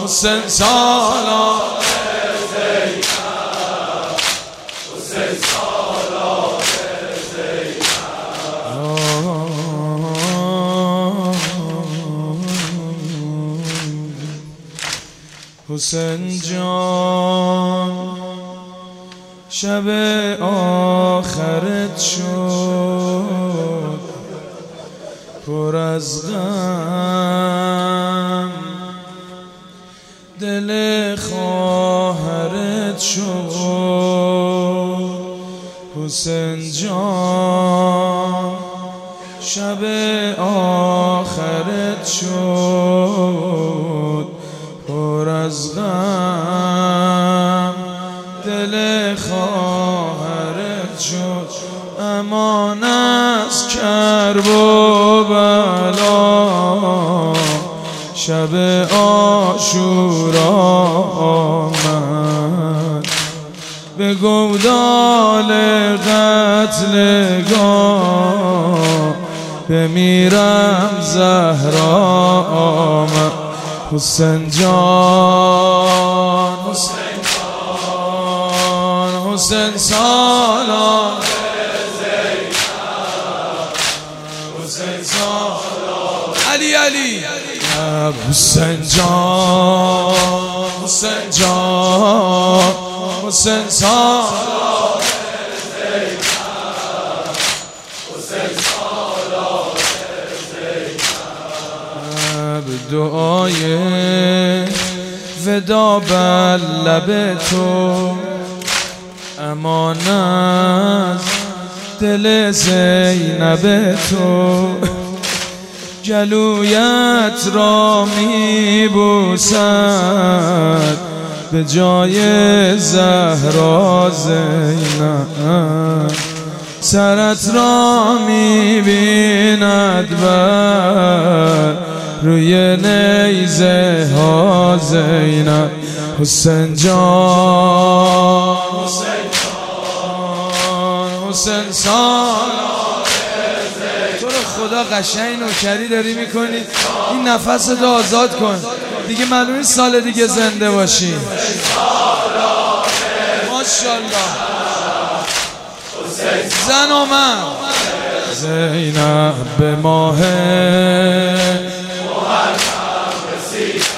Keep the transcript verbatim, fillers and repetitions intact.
حسین سالار زینب حسین سالار زینب حسین جان شب آخرت شد پر از غم، دل خواهرت شد حسین جان شب آخرت شد پر از غم، دل خواهرت شد امان از کرب و بلا، شب عاشورا آمد به گودال قتلگاه، بمیرم زهرا آمد حسین جان حسین جان حسین سالار حسین سالار علی علی حسین جان حسین جان حسین سالار حسین سالار زینب دعای ودا بر لب تو، امان از دل زینب تو، گلویت را میبوسد به جای زهرا زینب، سرت را میبیند بر روی نیزه ها زینب حسین جان حسین جان حسین سالار تو رو خدا قشنگ نوکری داری میکنی، این نفس رو آزاد کن دیگه، معلومه سال دیگه زنده باشی ماشاءالله. زن و من زینب به ماه محرم رسید